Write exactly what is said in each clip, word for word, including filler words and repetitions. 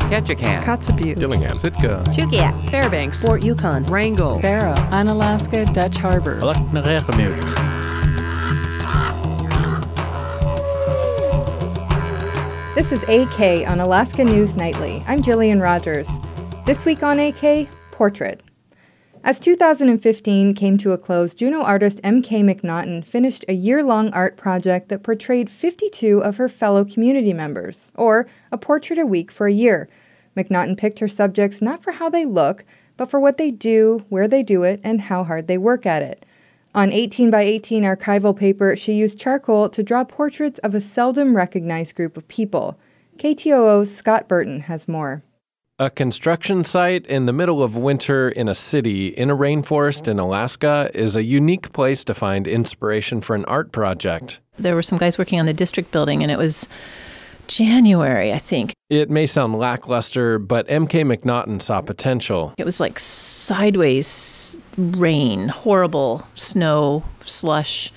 Ketchikan, Kotzebue, Dillingham, Sitka, Chugiak, Fairbanks, Fort Yukon, Wrangell, Barrow, Unalaska, Dutch Harbor. This is A K on Alaska News Nightly. I'm Jillian Rogers. This week on A K, Portrait. As two thousand fifteen came to a close, Juneau artist M K McNaughton finished a year-long art project that portrayed fifty-two of her fellow community members, or a portrait a week for a year. McNaughton picked her subjects not for how they look, but for what they do, where they do it, and how hard they work at it. On eighteen by eighteen archival paper, she used charcoal to draw portraits of a seldom recognized group of people. K T O O's Scott Burton has more. A construction site in the middle of winter in a city in a rainforest in Alaska is a unique place to find inspiration for an art project. There were some guys working on the district building, and it was January, I think. It may sound lackluster, but M K McNaughton saw potential. It was like sideways rain, horrible snow, slush,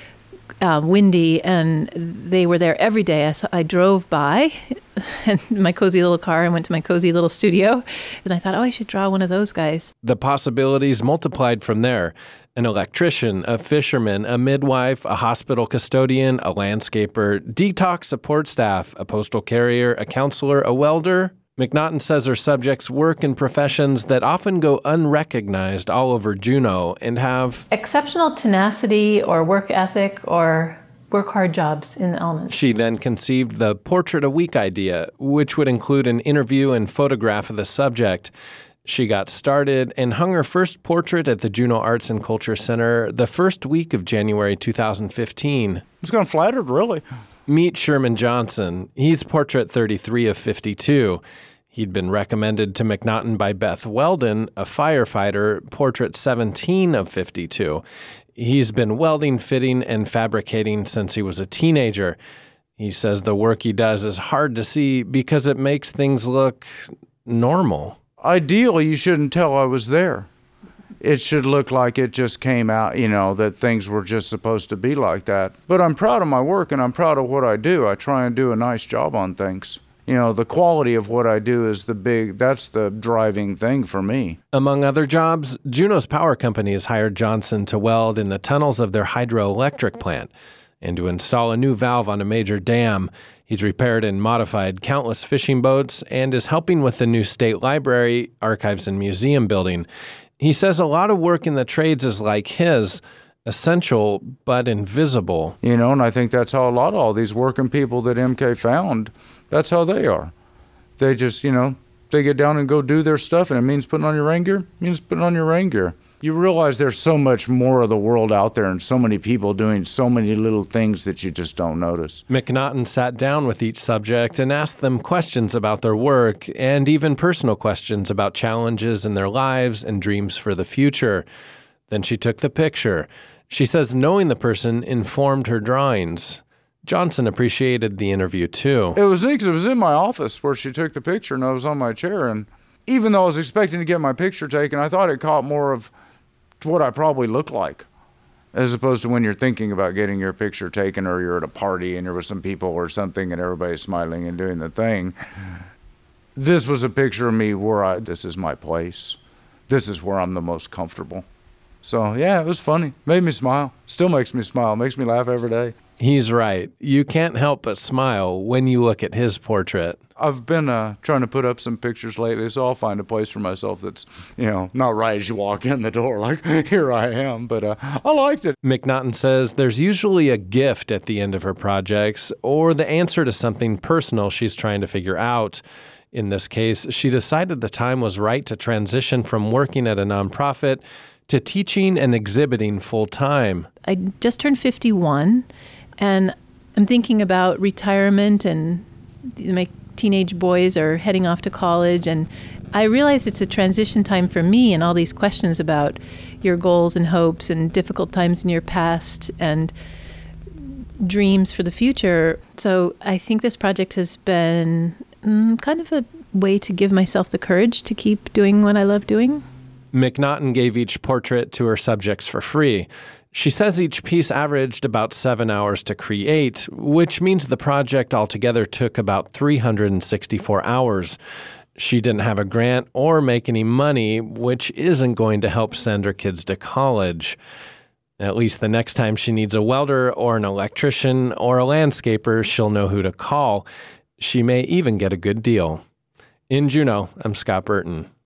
uh, windy, and they were there every day. I, saw, I drove by in my cozy little car and went to my cozy little studio, and I thought, oh, I should draw one of those guys. The possibilities multiplied from there. An electrician, a fisherman, a midwife, a hospital custodian, a landscaper, detox support staff, a postal carrier, a counselor, a welder. McNaughton says her subjects work in professions that often go unrecognized all over Juneau and have exceptional tenacity or work ethic or work hard jobs in the elements. She then conceived the Portrait a Week idea, which would include an interview and photograph of the subject. She got started and hung her first portrait at the Juneau Arts and Culture Center the first week of January two thousand fifteen. I was kind of flattered, really. Meet Sherman Johnson. He's portrait thirty-three of fifty-two. He'd been recommended to McNaughton by Beth Weldon, a firefighter, portrait seventeen of fifty-two. He's been welding, fitting, and fabricating since he was a teenager. He says the work he does is hard to see because it makes things look normal. Ideally, you shouldn't tell I was there. It should look like it just came out, you know, that things were just supposed to be like that. But I'm proud of my work and I'm proud of what I do. I try and do a nice job on things. You know, the quality of what I do is the big, that's the driving thing for me. Among other jobs, Juneau's power company has hired Johnson to weld in the tunnels of their hydroelectric plant and to install a new valve on a major dam. He's repaired and modified countless fishing boats and is helping with the new state library, archives, and museum building. He says a lot of work in the trades is like his, essential but invisible. You know, and I think that's how a lot of all these working people that M K found, that's how they are. They just, you know, they get down and go do their stuff, and it means putting on your rain gear, it means putting on your rain gear. You realize there's so much more of the world out there and so many people doing so many little things that you just don't notice. McNaughton sat down with each subject and asked them questions about their work and even personal questions about challenges in their lives and dreams for the future. Then she took the picture. She says knowing the person informed her drawings. Johnson appreciated the interview too. It was neat because it was in my office where she took the picture and I was on my chair, and even though I was expecting to get my picture taken, I thought it caught more of what I probably look like, as opposed to when you're thinking about getting your picture taken or you're at a party and there were some people or something and everybody's smiling and doing the thing. This was a picture of me where I, this is my place. This is where I'm the most comfortable. So yeah, it was funny. Made me smile. Still makes me smile. Makes me laugh every day. He's right. You can't help but smile when you look at his portrait. I've been uh, trying to put up some pictures lately, so I'll find a place for myself that's, you know, not right as you walk in the door, like, here I am, but uh, I liked it. McNaughton says there's usually a gift at the end of her projects or the answer to something personal she's trying to figure out. In this case, she decided the time was right to transition from working at a nonprofit to teaching and exhibiting full-time. I just turned fifty-one, and I'm thinking about retirement, and my teenage boys are heading off to college, and I realize it's a transition time for me, and all these questions about your goals and hopes and difficult times in your past and dreams for the future. So I think this project has been mm, kind of a way to give myself the courage to keep doing what I love doing. McNaughton gave each portrait to her subjects for free. She says each piece averaged about seven hours to create, which means the project altogether took about three hundred sixty-four hours. she didn't have a grant or make any money, which isn't going to help send her kids to college. At least the next time she needs a welder or an electrician or a landscaper, she'll know who to call. She may even get a good deal. In Juneau, I'm Scott Burton.